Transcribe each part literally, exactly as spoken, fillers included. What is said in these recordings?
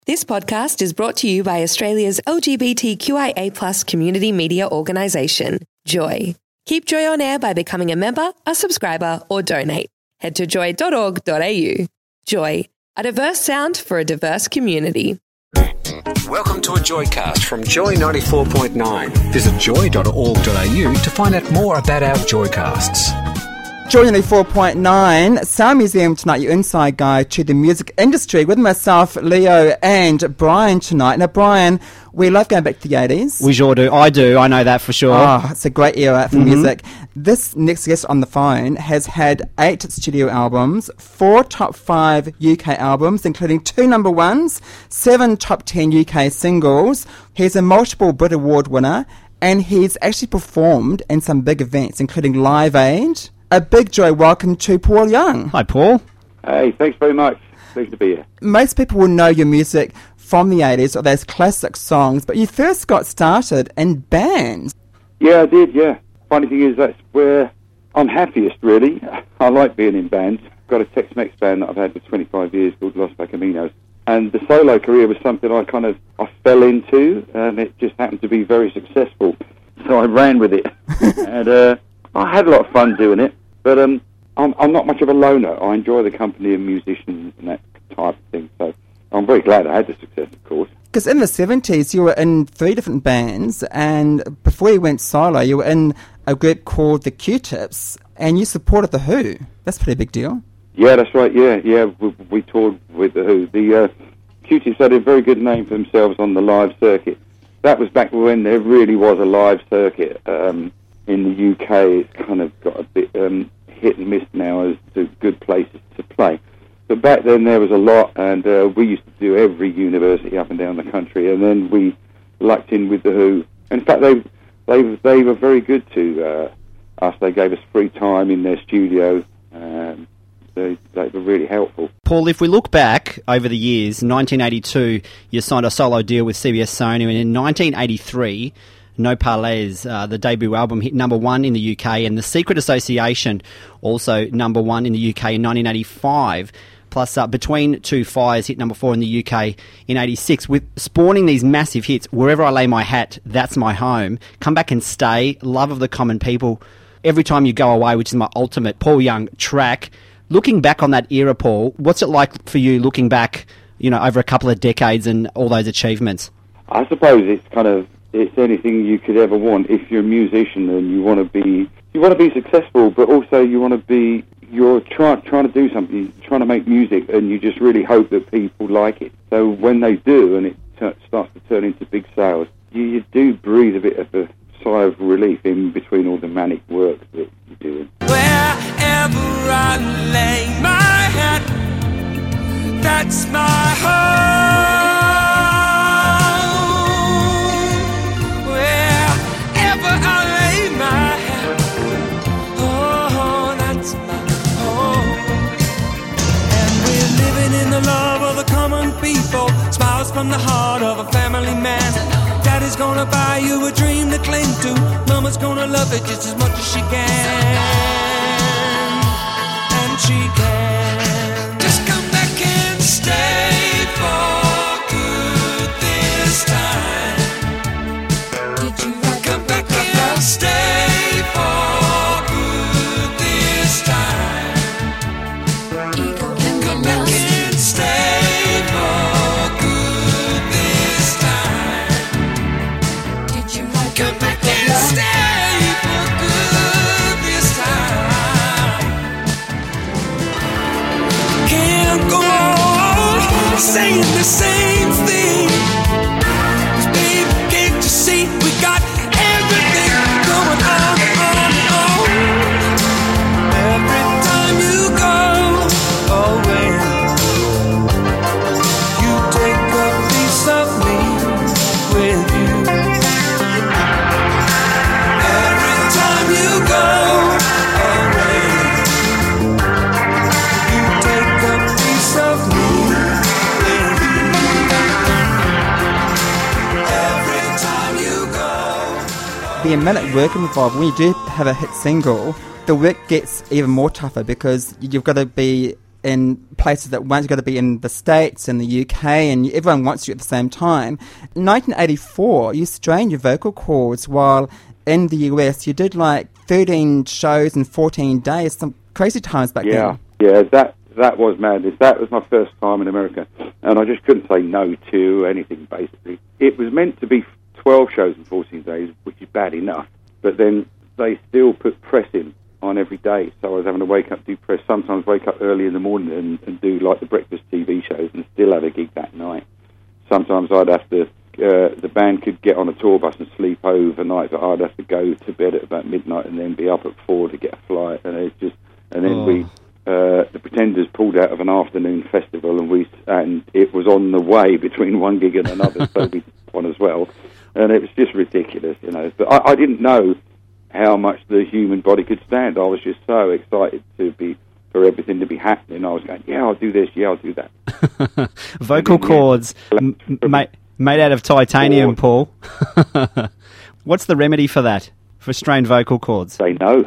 This podcast is brought to you by Australia's L G B T Q I A plus community media organisation, Joy. Keep Joy on air by becoming a member, a subscriber or donate. Head to joy dot org dot a u. Joy, a diverse sound for a diverse community. Welcome to a Joycast from Joy ninety-four point nine. Visit joy dot org dot a u to find out more about our Joycasts. Joy ninety-four point nine, Sound Museum tonight, your inside guide to the music industry with myself, Leo and Brian tonight. Now, Brian, we love going back to the eighties. We sure do. I do. I know that for sure. Oh, it's a great era for mm-hmm. music. This next guest on the phone has had eight studio albums, four top five U K albums, including two number ones, seven top ten U K singles. He's a multiple Brit Award winner, and he's actually performed in some big events, including Live Aid. A big joy welcome to Paul Young. Hi, Paul. Hey, thanks very much. Pleased to be here. Most people will know your music from the eighties or those classic songs, but you first got started in bands. Yeah, I did, yeah. Funny thing is, that's where I'm happiest, really. I like being in bands. I've got a Tex-Mex band that I've had for twenty-five years called Los Pacaminos. And the solo career was something I kind of I fell into, and it just happened to be very successful. So I ran with it. and uh, I had a lot of fun doing it. But um, I'm, I'm not much of a loner. I enjoy the company of musicians and that type of thing. So I'm very glad I had the success, of course. Because in the seventies, you were in three different bands, and before you went solo, you were in a group called the Q-Tips, and you supported The Who. That's a pretty big deal. Yeah, that's right. Yeah, yeah. We, we toured with The Who. The uh, Q-Tips had a very good name for themselves on the live circuit. That was back when there really was a live circuit. Um, in the U K, it's kind of got a bit um, hit and miss now as to good places to play. But back then there was a lot, and uh, we used to do every university up and down the country, and then we lucked in with The Who. In fact, they they they were very good to uh, us. They gave us free time in their studio. Um, they, they were really helpful. Paul, if we look back over the years, nineteen eighty-two, you signed a solo deal with C B S Sony, and in nineteen eighty-three... No Parlez, uh, the debut album, hit number one in the U K, and The Secret Association, also number one in the U K in nineteen eighty-five. Plus, uh, Between Two Fires hit number four in the U K in eighty-six, with spawning these massive hits. Wherever I Lay My Hat, That's My Home, Come Back and Stay, Love of the Common People, Every Time You Go Away, which is my ultimate Paul Young track. Looking back on that era, Paul, what's it like for you looking back, you know, over a couple of decades and all those achievements? I suppose it's kind of it's anything you could ever want if you're a musician and you want to be you want to be successful, but also you want to be you're trying trying to do something, you're trying to make music, and you just really hope that people like it. So when they do, and it t- starts to turn into big sales, you, you do breathe a bit of a sigh of relief in between all the manic work that you're doing. Wherever I lay my head, that's my home. Smiles from the heart of a family man. Daddy's gonna buy you a dream to cling to. Mama's gonna love it just as much as she can. And she can. Just come back and stay for good this time. Did you like come back and stay for good this time? Come back and stay. Saying the same thing, 'cause baby, can't you see we got everything going on, on, on. Every time you go away, you take a piece of me with you. Every time you go away, you take a piece of me. The amount of work involved, when you do have a hit single, the work gets even more tougher because you've got to be in places that weren't going to be in the States and the U K, and everyone wants you at the same time. In nineteen eighty-four, you strained your vocal cords while in the U S you did like thirteen shows in fourteen days, some crazy times back Yeah, then. yeah, that that was madness. That was my first time in America, and I just couldn't say no to anything, basically. It was meant to be twelve shows in fourteen days, which is bad enough, but then they still put press in on every day, so I was having to wake up, do press, sometimes wake up early in the morning and, and do like the breakfast T V shows and still have a gig that night. Sometimes I'd have to, uh, the band could get on a tour bus and sleep overnight, but I'd have to go to bed at about midnight and then be up at four to get a flight, and it's just, and then Oh. we, uh, the Pretenders pulled out of an afternoon festival, and we, and it was on the way between one gig and another, so we did one as well, and it was just ridiculous, you know, but I, I didn't know how much the human body could stand. I was just so excited to be, for everything to be happening. I was going, yeah, I'll do this, yeah, I'll do that. Vocal Yeah. cords m- ma- made out of titanium, Paul. What's the remedy for that, for strained vocal cords? Say no.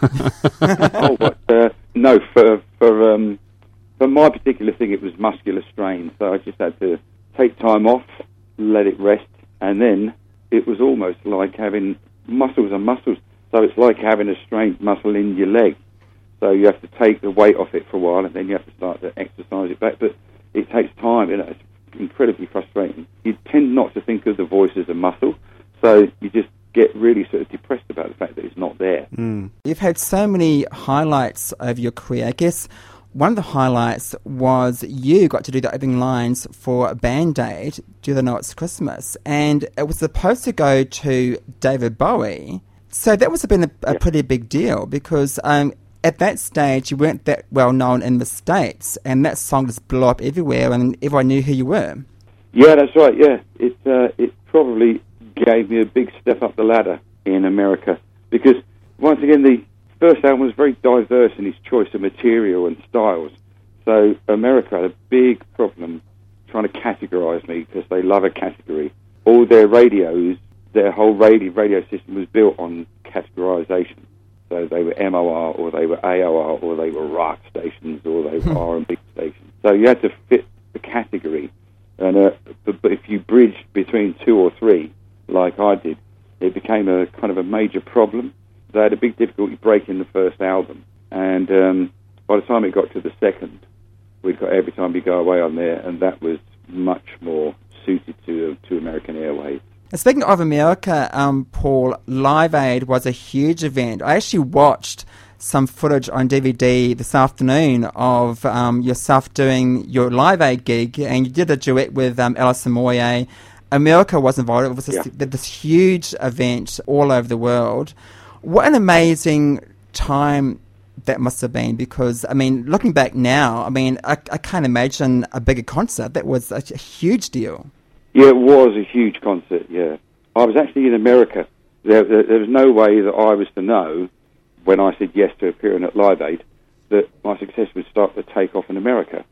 oh, but, uh, no, for for um, for my particular thing, it was muscular strain. So I just had to take time off, let it rest, and then it was almost like having muscles and muscles. So it's like having a strained muscle in your leg. So you have to take the weight off it for a while, and then you have to start to exercise it back. But it takes time, you know, it's incredibly frustrating. You tend not to think of the voice as a muscle, so you just get really sort of depressed about the fact that it's not there. You've had so many highlights of your career. I guess one of the highlights was you got to do the opening lines for Band-Aid, Do They Know It's Christmas? And it was supposed to go to David Bowie. So that must have been a, a Yeah. pretty big deal because um, at that stage you weren't that well known in the States, and that song just blew up everywhere and everyone knew who you were. Yeah, that's right, yeah. It, uh, it probably gave me a big step up the ladder in America because, once again, the first album was very diverse in its choice of material and styles. So America had a big problem trying to categorise me because they love a category. All their radios, their whole radio, radio system was built on categorisation. So they were M O R, or they were A O R, or they were rock stations, or they were R and B stations. So you had to fit the category. And uh, but, but if you bridged between two or three, like I did, it became a kind of a major problem. They had a big difficulty breaking the first album, and um, by the time it got to the second, we'd got Every Time You Go Away on there, and that was much more suited to to American Airways. And speaking of America, um, Paul, Live Aid was a huge event. I actually watched some footage on D V D this afternoon of um, yourself doing your Live Aid gig, and you did a duet with um, Alison Moyet. America was involved. It was this, Yeah. this huge event all over the world. What an amazing time that must have been, because, I mean, looking back now, I mean, I, I can't imagine a bigger concert. That was a, a huge deal. Yeah, it was a huge concert, yeah. I was actually in America. There, there, there was no way that I was to know, when I said yes to appearing at Live Aid, that my success would start to take off in America.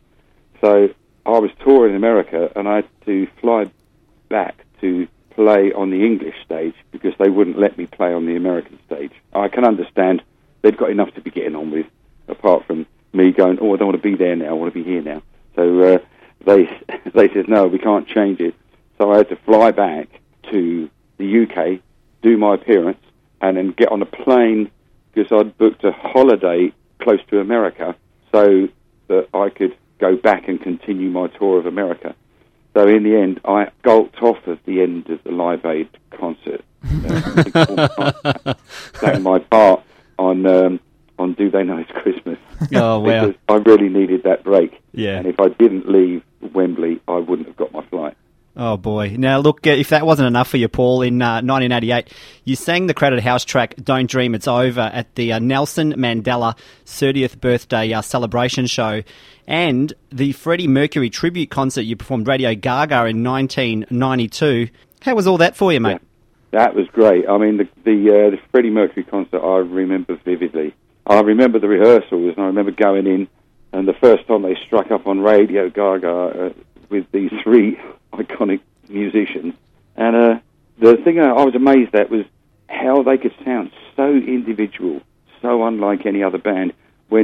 So I was touring America, and I had to fly back to play on the English stage because they wouldn't let me play on the American stage. I can understand they've got enough to be getting on with, apart from me going, oh, I don't want to be there now, I want to be here now. So uh, they they said, no, we can't change it. So I had to fly back to the U K, do my appearance, and then get on a plane because I'd booked a holiday close to America so that I could go back and continue my tour of America. So in the end, I gulped off at the end of the Live Aid concert, uh, playing my part on um, on Do They Know It's Christmas. Oh, wow. Because I really needed that break. Yeah. And if I didn't leave Wembley, I wouldn't have got my flight. Oh, boy. Now, look, uh, if that wasn't enough for you, Paul, in uh, nineteen eighty-eight, you sang the Crowded House track, Don't Dream It's Over, at the uh, Nelson Mandela thirtieth birthday uh, celebration show, and the Freddie Mercury tribute concert you performed Radio Gaga in nineteen ninety-two. How was all that for you, mate? Yeah, that was great. I mean, the the, uh, the Freddie Mercury concert I remember vividly. I remember the rehearsals, and I remember going in, and the first time they struck up on Radio Gaga uh, with these three iconic musicians. And uh, the thing I was amazed at was how they could sound so individual, so unlike any other band, when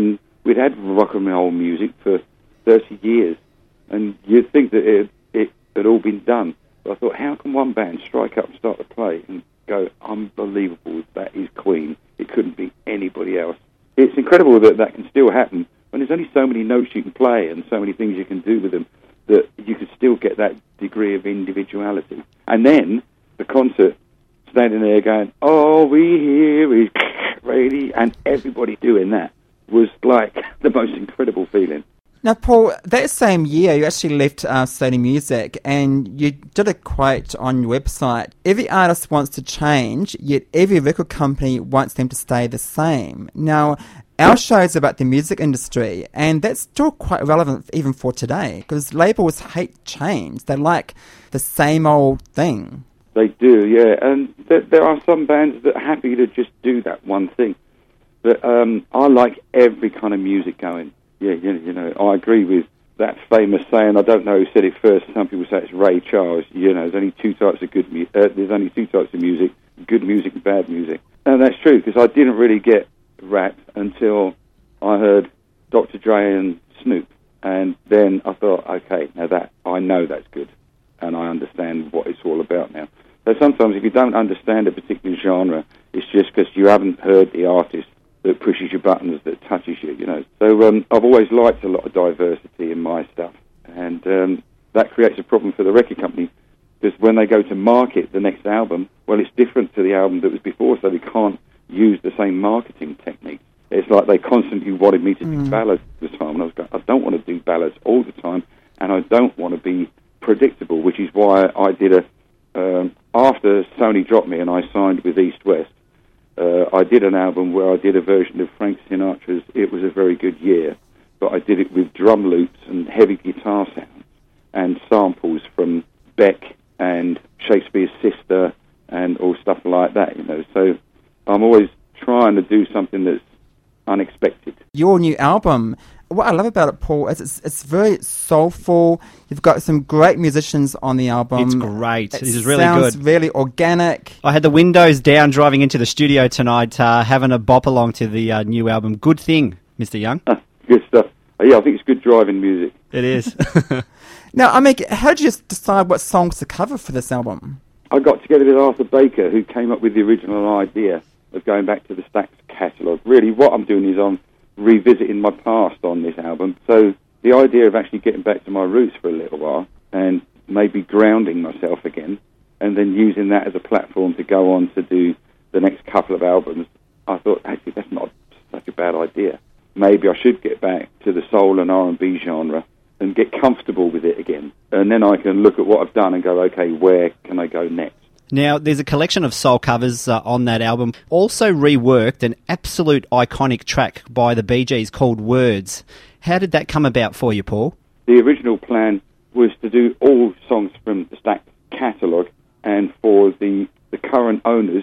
we'd had rock and roll music for thirty years, and you'd think that it, it had all been done. But I thought, how can one band strike up and start to play and go, unbelievable, that is Queen. It couldn't be anybody else. It's incredible that that can still happen when there's only so many notes you can play and so many things you can do with them, that you could still get that degree of individuality. And then the concert, standing there going, all we hear is radio, and everybody doing that was like the most incredible feeling. Now, Paul, that same year you actually left uh, Sony Music, and you did a quote on your website. Every artist wants to change, yet every record company wants them to stay the same. Now, our show is about the music industry, and that's still quite relevant even for today, because labels hate change. They like the same old thing. They do, yeah, and th- there are some bands that are happy to just do that one thing. But um, I like every kind of music going. Yeah, you know, you know, I agree with that famous saying. I don't know who said it first. Some people say it's Ray Charles. You know, there's only two types of good. Mu- uh, there's only two types of music: good music and bad music. And that's true, because I didn't really get rap until I heard Doctor Dre and Snoop, and then I thought, okay, now that I know that's good, and I understand what it's all about now. So sometimes, if you don't understand a particular genre, it's just because you haven't heard the artist that pushes your buttons, that touches you, you know. So um, I've always liked a lot of diversity in my stuff, and um, that creates a problem for the record company, because when they go to market the next album, well, it's different to the album that was before, so they can't use the same marketing technique. It's like they constantly wanted me to do mm. ballads all the time, and I was going, I don't want to do ballads all the time, and I don't want to be predictable, which is why I did a, um, after Sony dropped me and I signed with East West, Uh, I did an album where I did a version of Frank Sinatra's It Was a Very Good Year, but I did it with drum loops and heavy guitar sounds and samples from Beck and Shakespeare's Sister and all stuff like that, you know. So I'm always trying to do something that's unexpected. Your new album, what I love about it, Paul, is it's, it's very soulful. You've got some great musicians on the album. It's great. It, it is really sounds good. really organic. I had the windows down driving into the studio tonight, uh, having a bop along to the uh, new album. Good thing, Mister Young. Good stuff. Uh, yeah, I think it's good driving music. It is. Now, I mean, how did you decide what songs to cover for this album? I got together with Arthur Baker, who came up with the original idea of going back to the Stax catalogue. Really, what I'm doing is I'm revisiting my past on this album. So the idea of actually getting back to my roots for a little while and maybe grounding myself again, and then using that as a platform to go on to do the next couple of albums, I thought, actually, that's not such a bad idea. Maybe I should get back to the soul and R and B genre and get comfortable with it again. And then I can look at what I've done and go, okay, where can I go next? Now, there's a collection of soul covers uh, on that album. Also reworked an absolute iconic track by the Bee Gees called Words. How did that come about for you, Paul? The original plan was to do all songs from the Stax catalogue, and for the, the current owners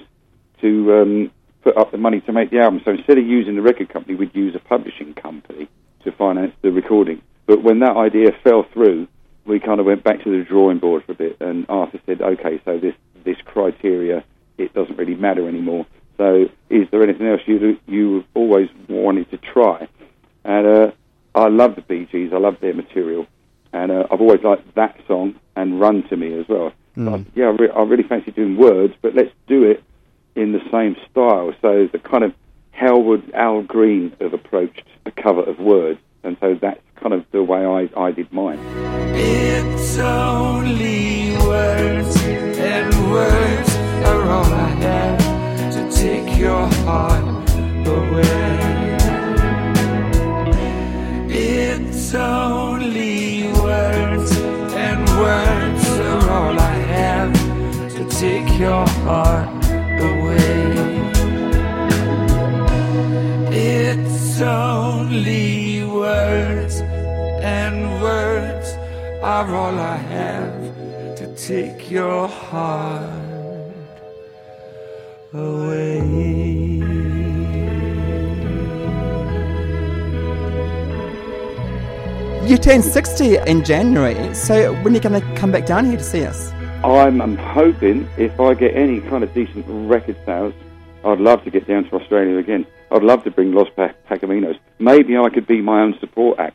to um, put up the money to make the album. So instead of using the record company, we'd use a publishing company to finance the recording. But when that idea fell through, we kind of went back to the drawing board for a bit, and Arthur said, okay, so this this criteria, it doesn't really matter anymore. So is there anything else you you always wanted to try? And uh, I love the Bee Gees. I love their material. And uh, I've always liked that song and Run to Me as well. Mm. So I, yeah, I, re- I really fancy doing Words, but let's do it in the same style. So the kind of how would Al Green have approached a cover of Words? And so that's kind of the way I, I did mine. It's only words, and words are all I have to take your heart away. It's only words, and words are all I have to take your heart away. It's only words, and words are all I have to take your heart away. You turned sixty in January, so when are you going to come back down here to see us? I'm, I'm hoping if I get any kind of decent record sales, I'd love to get down to Australia again. I'd love to bring Los Pa- Pacaminos. Maybe I could be my own support act.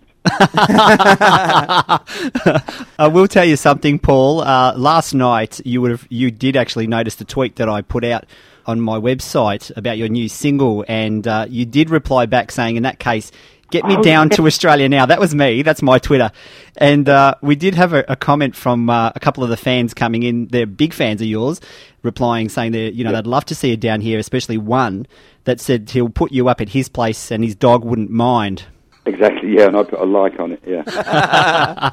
I will tell you something, Paul. Uh, last night, you would have, you did actually notice the tweet that I put out on my website about your new single, and uh, you did reply back saying, in that case, get me Oh, down yeah. to Australia now. That was me. That's my Twitter. And uh, we did have a, a comment from uh, a couple of the fans coming in. They're big fans of yours, replying saying they, you know, they'd love to see you down here, especially one that said he'll put you up at his place and his dog wouldn't mind. Exactly, yeah, and I put a like on it, yeah.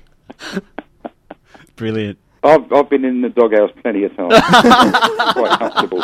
Brilliant. I've, I've been in the doghouse plenty of times. Quite comfortable.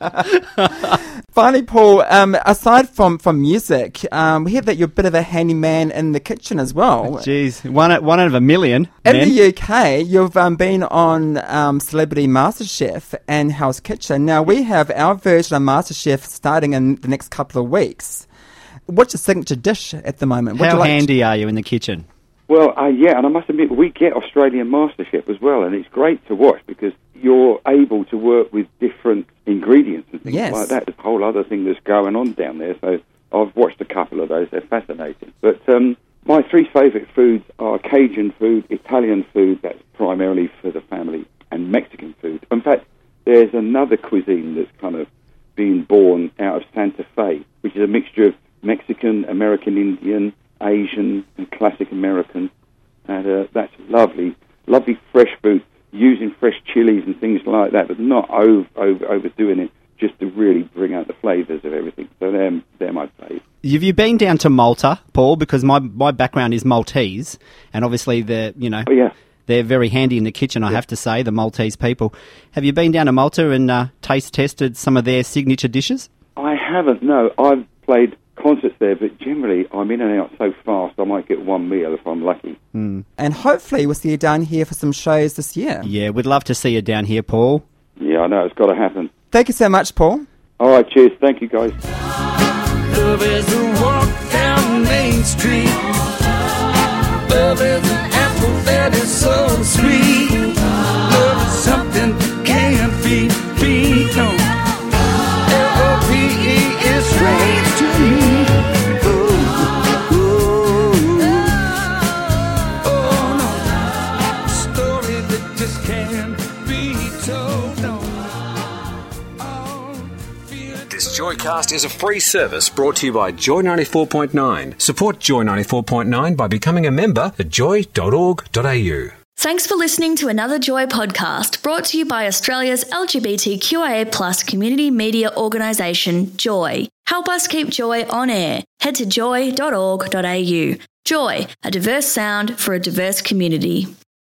Finally, Paul, um, aside from, from music, um, we hear that you're a bit of a handyman in the kitchen as well. Jeez, one, one out of a million. In man. the U K, you've um, been on um, Celebrity MasterChef and Hell's Kitchen. Now, we have our version of MasterChef starting in the next couple of weeks. What's your signature dish at the moment? What do How you like handy are you in the kitchen? Well, uh, yeah, and I must admit, we get Australian MasterChef as well, and it's great to watch because you're able to work with different ingredients and things Yes. like that. There's a whole other thing that's going on down there, so I've watched a couple of those. They're fascinating. But um, my three favourite foods are Cajun food, Italian food, that's primarily for the family, and Mexican food. In fact, there's another cuisine that's kind of being born out of Santa Fe, which is a mixture of Mexican, American Indian, Asian, and classic American. And uh, that's lovely, lovely fresh food, using fresh chilies and things like that, but not over, over, overdoing it, just to really bring out the flavours of everything. So they're, they're my favourite. Have you been down to Malta, Paul? Because my, my background is Maltese, and obviously they're, you know, Oh, yeah. they're very handy in the kitchen, I have to say, the Maltese people. Have you been down to Malta and uh, taste tested some of their signature dishes? I haven't, no. I've played concerts there, but generally I'm in and out so fast I might get one meal if I'm lucky. And hopefully we'll see you down here for some shows this year. Yeah, we'd love to see you down here, Paul. Yeah, I know, it's got to happen. Thank you so much, Paul. All right, cheers. Thank you, guys. Love is a walk down Main Street. Love is an apple that is so sweet. Love is something that can't be beat. No. L O V E is strange to me. Ooh, ooh, oh no. Story that just can't be told. No. Oh, feel it. This Joycast is a free service brought to you by Joy ninety-four point nine. Support Joy ninety-four point nine by becoming a member at joy dot org dot a u. Thanks for listening to another Joy podcast brought to you by Australia's L G B T Q I A plus community media organisation, Joy. Help us keep Joy on air. Head to joy dot org dot a u. Joy, a diverse sound for a diverse community.